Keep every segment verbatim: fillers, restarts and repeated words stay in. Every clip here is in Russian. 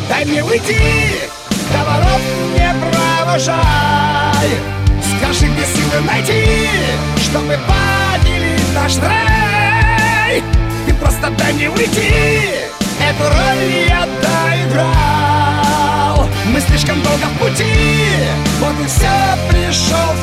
дай мне уйти, до ворот не провожай. Скажи, где силы найти, чтобы поделить наш рай. Ты просто дай мне уйти, эту роль я доиграл. Мы слишком долго в пути, вот и все, пришел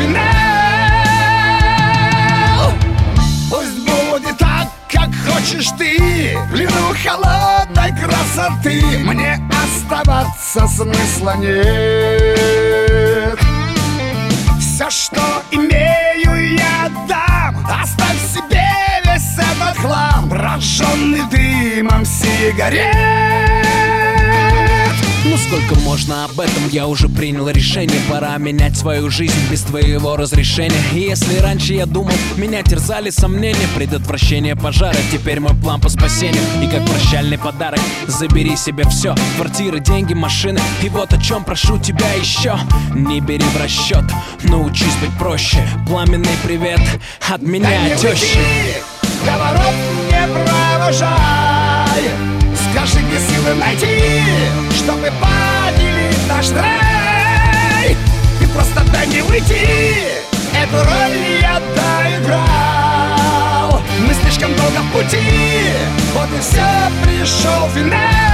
финал. Пусть будет так, как хочешь ты, в плену холодной красоты. Мне оставаться смысла нет. Все, что имею, я отдам. Оставь себе весь этот хлам, прожженный дымом сигарет. Ну сколько можно об этом, я уже принял решение. Пора менять свою жизнь без твоего разрешения. И если раньше я думал, меня терзали сомнения, предотвращение пожара, теперь мой план по спасению. И как прощальный подарок, забери себе все: квартиры, деньги, машины. И вот о чем прошу тебя еще: не бери в расчет, научись быть проще. Пламенный привет от меня, тещи. До ворот не провожай. Скажи, где силы найти, чтобы поделить наш рай. Ты просто дай мне уйти, эту роль я доиграл. Мы слишком долго в пути, вот и все, пришел финал.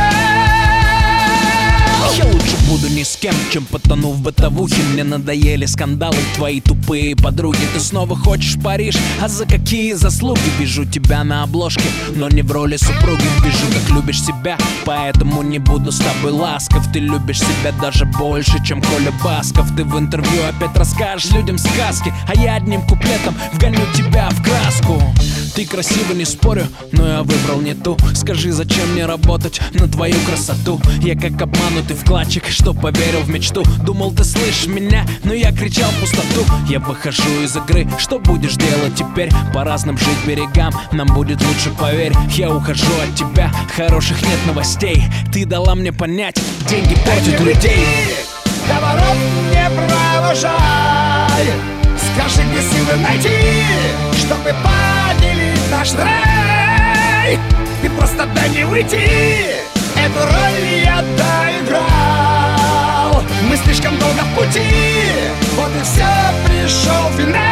Я лучше буду ни с кем, чем потону в бытовухе. Мне надоели скандалы, твои тупые подруги. Ты снова хочешь Париж, а за какие заслуги? Вижу тебя на обложке, но не в роли супруги. Вижу, как любишь себя, поэтому не буду с тобой ласков. Ты любишь себя даже больше, чем Коля Басков. Ты в интервью опять расскажешь людям сказки, а я одним куплетом вгоню тебя в краску. Ты красива, не спорю, но я выбрал не ту. Скажи, зачем мне работать на твою красоту? Я как обманутый вкладчик, что поверил в мечту. Думал, ты слышишь меня, но я кричал в пустоту. Я выхожу из игры, что будешь делать теперь? По разным жить берегам, нам будет лучше, поверь. Я ухожу от тебя, хороших нет новостей. Ты дала мне понять, деньги портят людей. До ворот не провожай. Скажи, где силы найти, чтобы поделить наш рай. Ты просто дай мне уйти, эту роль я доиграл. Мы слишком долго в пути, вот и все, пришел финал.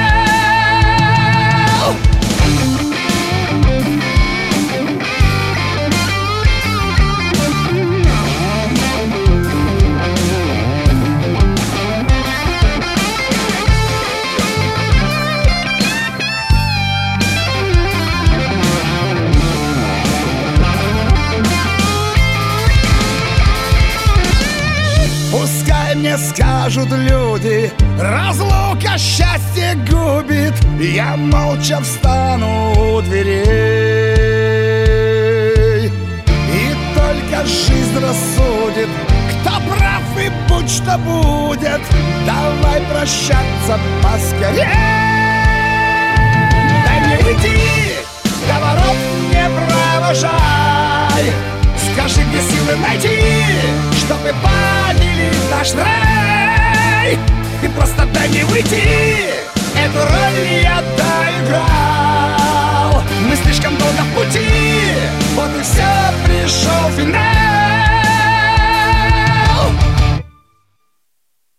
Пускай мне скажут люди, разлука счастье губит. Я молча встану у дверей, и только жизнь рассудит, кто прав и будь что будет. Давай прощаться поскорей. Дай мне уйти, до ворот не провожай. Скажи, где силы найти, чтобы поделить наш рай. Ты просто дай мне уйти, эту роль я доиграл. Мы слишком долго в пути, вот и все, пришел финал.